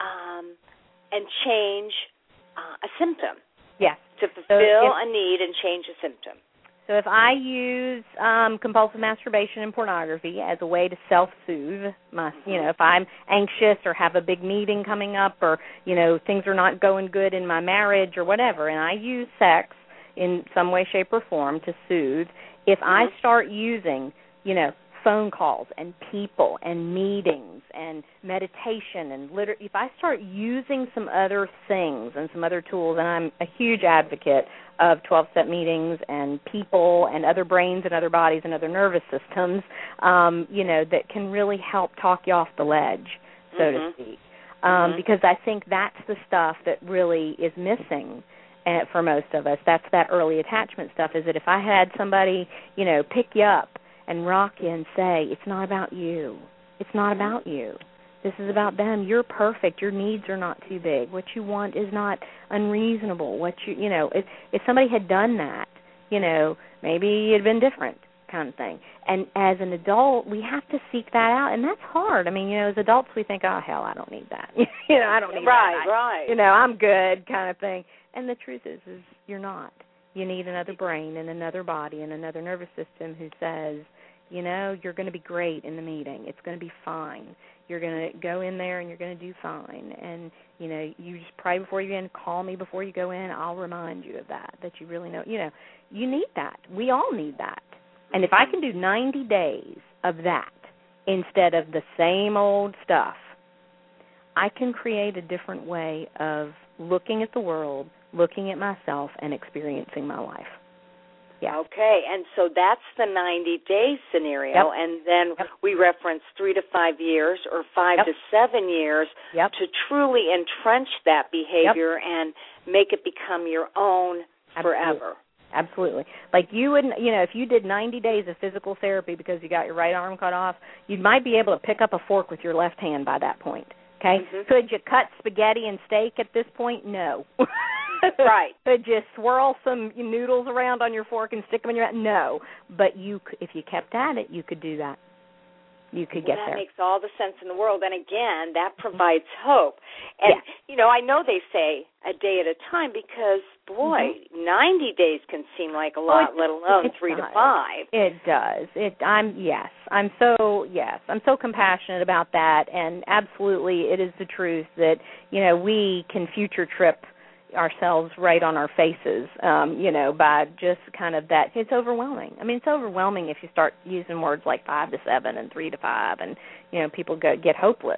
and change a symptom. Yes. To fulfill a need and change a symptom. So if I use compulsive masturbation and pornography as a way to self-soothe, if I'm anxious or have a big meeting coming up, or, things are not going good in my marriage or whatever, and I use sex in some way, shape, or form to soothe, if I start using, phone calls and people and meetings and meditation and if I start using some other things and some other tools, and I'm a huge advocate of 12-step meetings and people and other brains and other bodies and other nervous systems, that can really help talk you off the ledge, so to speak, because I think that's the stuff that really is missing for most of us. That's that early attachment stuff, is that if I had somebody, pick you up and rock you and say, it's not about you. It's not about you. This is about them. You're perfect. Your needs are not too big. What you want is not unreasonable. If somebody had done that, maybe it'd been different, kind of thing. And as an adult, we have to seek that out, and that's hard. I mean, as adults, we think, oh, hell, I don't need that. I don't need that. Right. I'm good, kind of thing. And the truth is you're not. You need another brain and another body and another nervous system who says, you're going to be great in the meeting. It's going to be fine. You're going to go in there and you're going to do fine. And, you just pray before you go in, call me before you go in. I'll remind you of that you really know. You need that. We all need that. And if I can do 90 days of that instead of the same old stuff, I can create a different way of looking at the world, looking at myself, and experiencing my life. Yeah. Okay, and so that's the 90-day scenario, and then we reference 3 to 5 years or 5 to 7 years to truly entrench that behavior and make it become your own forever. Absolutely. Like you wouldn't, if you did 90 days of physical therapy because you got your right arm cut off, you might be able to pick up a fork with your left hand by that point. Okay? Could you cut spaghetti and steak at this point? No. Right. Could you swirl some noodles around on your fork and stick them in your mouth? No. But if you kept at it, you could do that. You could get there. That makes all the sense in the world. And, again, that provides hope. And, I know they say a day at a time because, boy, 90 days can seem like a lot, let alone 3 to 5. It does. I'm so compassionate about that. And, absolutely, it is the truth that, we can future trip ourselves right on our faces, by just kind of that. It's overwhelming. I mean, it's overwhelming if you start using words like 5 to 7 and 3 to 5 and, people get hopeless.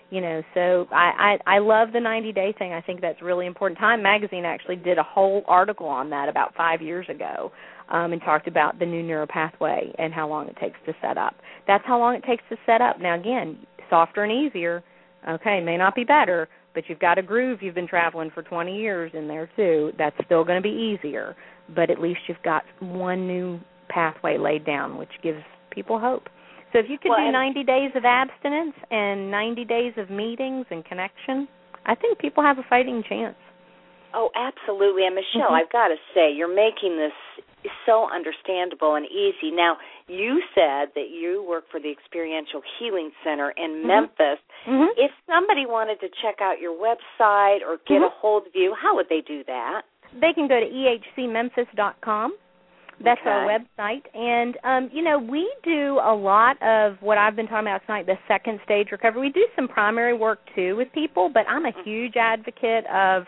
So I love the 90-day thing. I think that's really important. Time Magazine actually did a whole article on that about 5 years ago and talked about the new neuropathway and how long it takes to set up. That's how long it takes to set up. Now, again, softer and easier, may not be better, but you've got a groove you've been traveling for 20 years in there, too. That's still going to be easier, but at least you've got one new pathway laid down, which gives people hope. So if you could do 90 days of abstinence and 90 days of meetings and connection, I think people have a fighting chance. Oh, absolutely. And, Michelle, I've got to say, you're making this so understandable and easy. Now, you said that you work for the Experiential Healing Center in Memphis. If somebody wanted to check out your website or get a hold of you, how would they do that? They can go to ehcmemphis.com. That's our website. And, we do a lot of what I've been talking about tonight, the second stage recovery. We do some primary work, too, with people, but I'm a huge advocate of,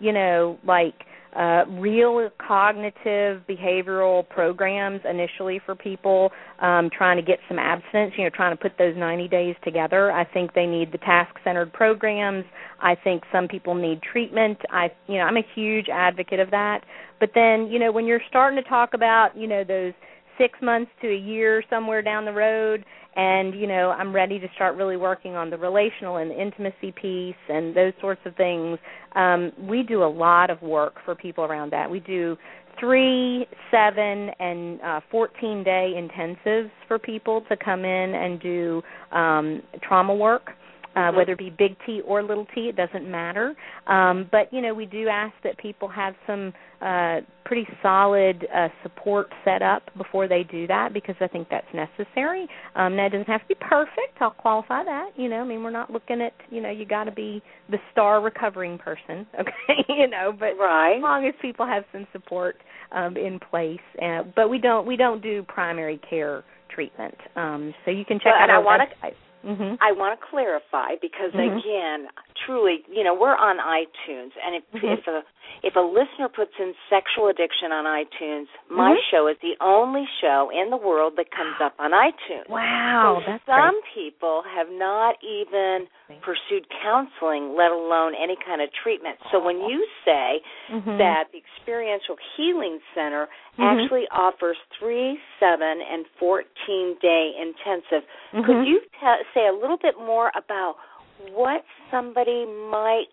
real cognitive behavioral programs initially for people trying to get some abstinence, trying to put those 90 days together. I think they need the task-centered programs. I think some people need treatment. I'm a huge advocate of that. But then, when you're starting to talk about, those 6 months to a year somewhere down the road, and, I'm ready to start really working on the relational and the intimacy piece and those sorts of things. We do a lot of work for people around that. We do 3, 7, and 14-day intensives for people to come in and do trauma work. Whether it be big T or little t, it doesn't matter. But, we do ask that people have some pretty solid support set up before they do that, because I think that's necessary. Now, it doesn't have to be perfect. I'll qualify that. We're not looking at, you got to be the star recovering person, okay? But right. As long as people have some support in place. But we don't do primary care treatment. So you can check out our website. Mm-hmm. I want to clarify because, again, truly, we're on iTunes, and if a listener puts in sexual addiction on iTunes, my show is the only show in the world that comes up on iTunes. Wow, so that's some great. people have not even pursued counseling, let alone any kind of treatment. So when you say that the Experiential Healing Center actually offers 3, 7, and 14-day intensive, could you say a little bit more about what somebody might,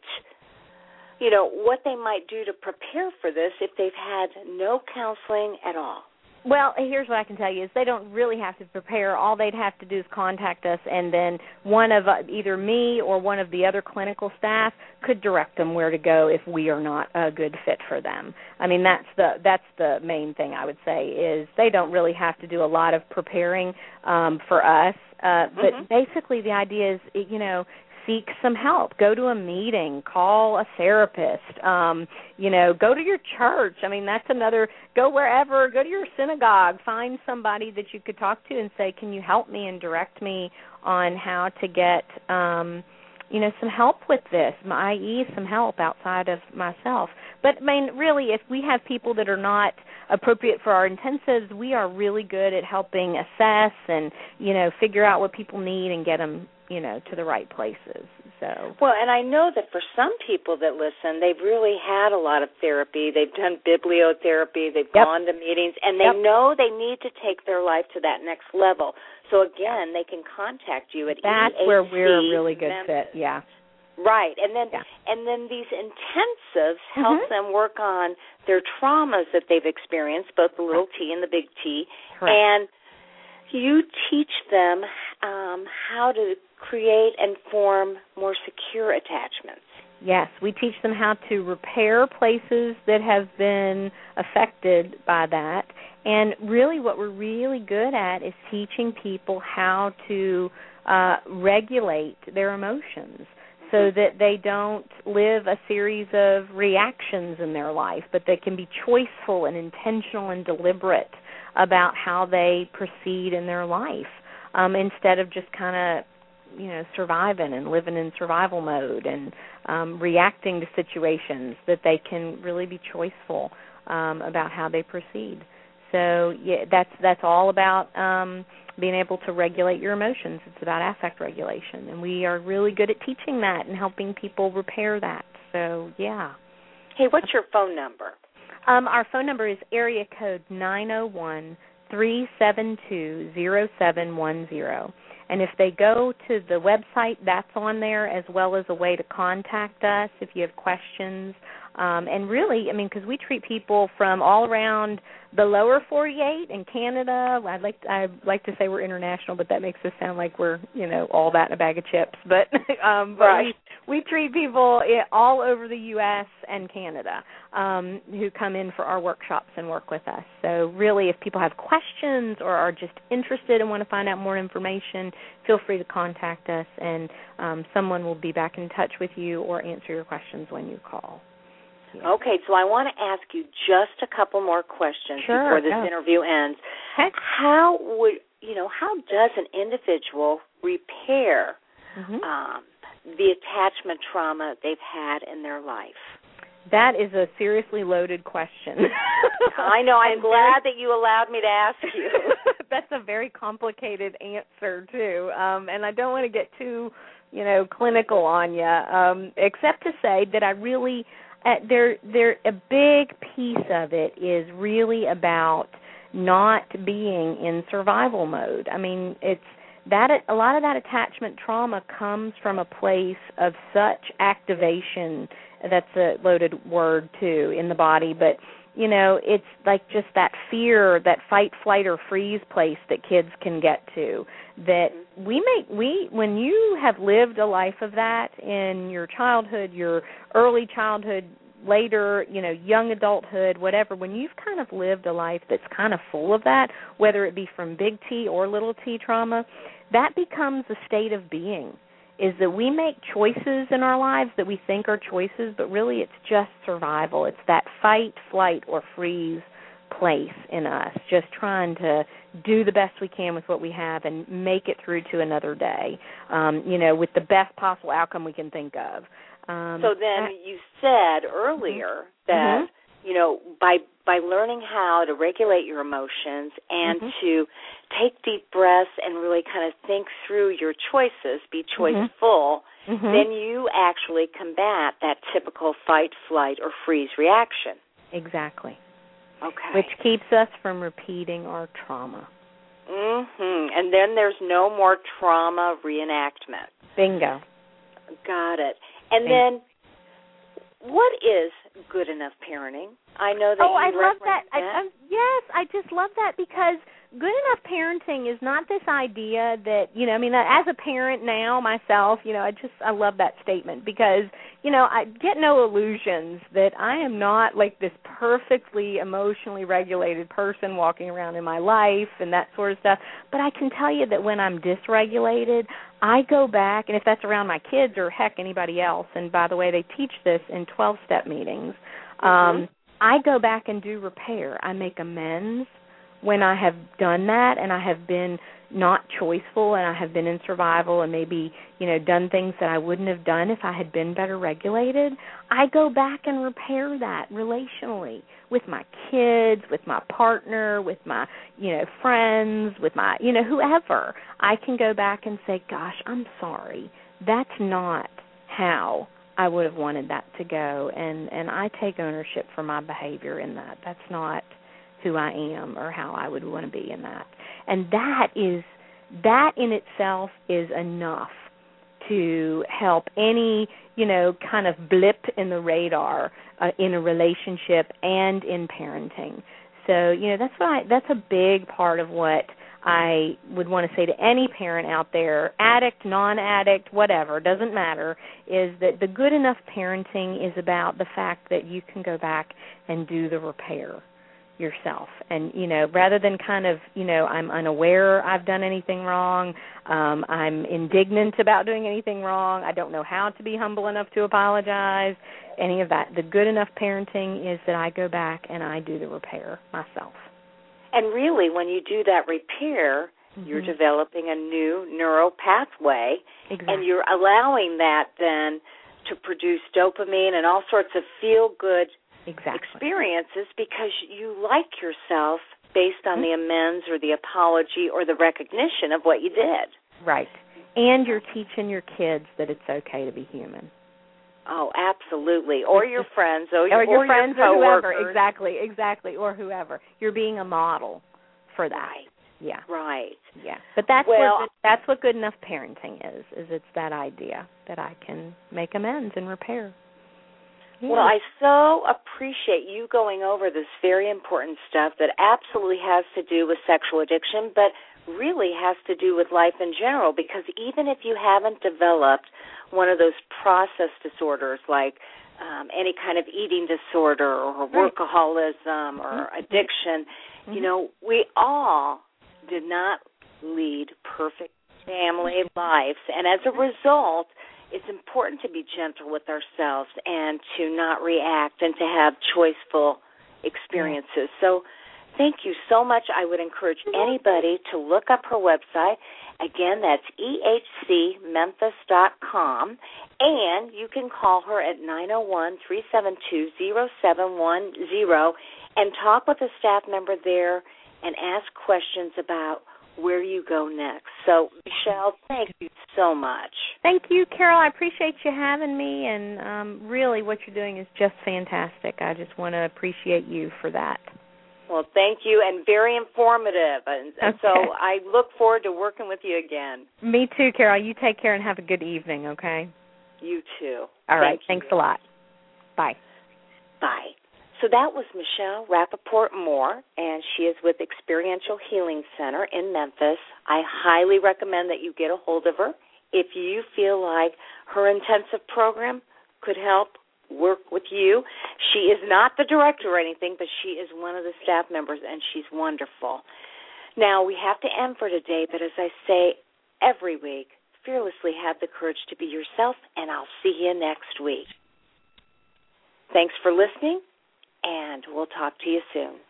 what they might do to prepare for this if they've had no counseling at all? Well, here's what I can tell you is they don't really have to prepare. All they'd have to do is contact us, and then one of either me or one of the other clinical staff could direct them where to go if we are not a good fit for them. I mean, that's the main thing I would say is they don't really have to do a lot of preparing for us. But basically the idea is, seek some help. Go to a meeting. Call a therapist. Go to your church. I mean, that's another. Go wherever. Go to your synagogue. Find somebody that you could talk to and say, can you help me and direct me on how to get, some help with this, i.e. some help outside of myself. But, I mean, really, if we have people that are not appropriate for our intensives, we are really good at helping assess and, figure out what people need and get them, to the right places. So. Well, and I know that for some people that listen, they've really had a lot of therapy. They've done bibliotherapy. They've gone to meetings, and they know they need to take their life to that next level. So, again, they can contact you at That's EAC where we're a really good fit, yeah. Right, and then these intensives help them work on their traumas that they've experienced, both the little T and the big T, and you teach them how to create and form more secure attachments. Yes, we teach them how to repair places that have been affected by that. And really what we're really good at is teaching people how to regulate their emotions so that they don't live a series of reactions in their life, but they can be choiceful and intentional and deliberate about how they proceed in their life instead of just kind of surviving and living in survival mode and reacting to situations, that they can really be choiceful about how they proceed. So that's all about being able to regulate your emotions. It's about affect regulation, and we are really good at teaching that and helping people repair that. So, yeah. Hey, what's your phone number? Our phone number is area code 901-372-0710. And if they go to the website, that's on there, as well as a way to contact us if you have questions. And really, I mean, because we treat people from all around the lower 48 and Canada. I'd like to say we're international, but that makes us sound like we're, all that in a bag of chips. But, we treat people all over the U.S. and Canada who come in for our workshops and work with us. So really, if people have questions or are just interested and want to find out more information, feel free to contact us, and someone will be back in touch with you or answer your questions when you call. Yeah. Okay, so I want to ask you just a couple more questions before this interview ends. Okay. How does an individual repair the attachment trauma they've had in their life? That is a seriously loaded question. I know. I'm glad that you allowed me to ask you. That's a very complicated answer, too. And I don't want to get too, clinical on you, except to say that I really... a big piece of it is really about not being in survival mode. I mean, it's that a lot of that attachment trauma comes from a place of such activation. That's a loaded word too in the body, but you know, it's like just that fear, that fight, flight, or freeze place that kids can get to. That when you have lived a life of that in your childhood, your early childhood, later, you know, young adulthood, whatever, when you've kind of lived a life that's kind of full of that, whether it be from big T or little t trauma, that becomes a state of being. Is that we make choices in our lives that we think are choices, but really it's just survival. It's that fight, flight, or freeze place in us, just trying to do the best we can with what we have and make it through to another day, you know, with the best possible outcome we can think of. So then you said earlier that, you know, by learning how to regulate your emotions and to take deep breaths and really kind of think through your choices, be choiceful, then you actually combat that typical fight, flight, or freeze reaction. Exactly. Okay. Which keeps us from repeating our trauma. And then there's no more trauma reenactment. Bingo. Got it. And then what is good enough parenting? I know that I love that. Yes, I just love that because good enough parenting is not this idea that, you know, I mean, as a parent now myself, you know, I love that statement because, you know, I get no illusions that I am not like this perfectly emotionally regulated person walking around in my life and that sort of stuff. But I can tell you that when I'm dysregulated, I go back, and if that's around my kids or, heck, anybody else, and by the way, they teach this in 12-step meetings, I go back and do repair. I make amends when I have done that and I have been not choiceful and I have been in survival and maybe, you know, done things that I wouldn't have done if I had been better regulated. I go back and repair that relationally with my kids, with my partner, with my, you know, friends, with my, you know, whoever. I can go back and say, gosh, I'm sorry. That's not how I would have wanted that to go. And I take ownership for my behavior in that. That's not who I am or how I would want to be in that. And that in itself is enough to help any, you know, kind of blip in the radar in a relationship and in parenting. So, you know, that's a big part of what I would want to say to any parent out there, addict, non-addict, whatever, doesn't matter, is that the good enough parenting is about the fact that you can go back and do the repair yourself. And, you know, rather than kind of, you know, I'm unaware I've done anything wrong, I'm indignant about doing anything wrong, I don't know how to be humble enough to apologize, any of that. The good enough parenting is that I go back and I do the repair myself. And really, when you do that repair, you're developing a new neural pathway, and you're allowing that then to produce dopamine and all sorts of feel-good experiences because you like yourself based on the amends or the apology or the recognition of what you did. Right. And you're teaching your kids that it's okay to be human. Oh, absolutely. Or your friends, or your friends, or whoever. Exactly. Or whoever. You're being a model for that. Right. Yeah. Right. Yeah. But that's what good enough parenting is it's that idea that I can make amends and repair. Yeah. Well, I so appreciate you going over this very important stuff that absolutely has to do with sexual addiction, but really has to do with life in general, because even if you haven't developed one of those process disorders like any kind of eating disorder or workaholism or addiction, you know, we all did not lead perfect family lives. And as a result, it's important to be gentle with ourselves and to not react and to have choiceful experiences. So thank you so much. I would encourage anybody to look up her website. Again, that's ehcmemphis.com, and you can call her at 901-372-0710 and talk with a staff member there and ask questions about where you go next. So, Michelle, thank you so much. Thank you, Carol. I appreciate you having me, and really what you're doing is just fantastic. I just want to appreciate you for that. Well, thank you, and very informative. And so I look forward to working with you again. Me too, Carol. You take care and have a good evening, okay? You too. All right. Thanks a lot. Bye. Bye. So that was Michelle Rappaport Moore, and she is with Experiential Healing Center in Memphis. I highly recommend that you get a hold of her if you feel like her intensive program could help work with you. She is not the director or anything, but she is one of the staff members, and she's wonderful. Now, we have to end for today, but as I say every week, fearlessly have the courage to be yourself, and I'll see you next week. Thanks for listening, and we'll talk to you soon.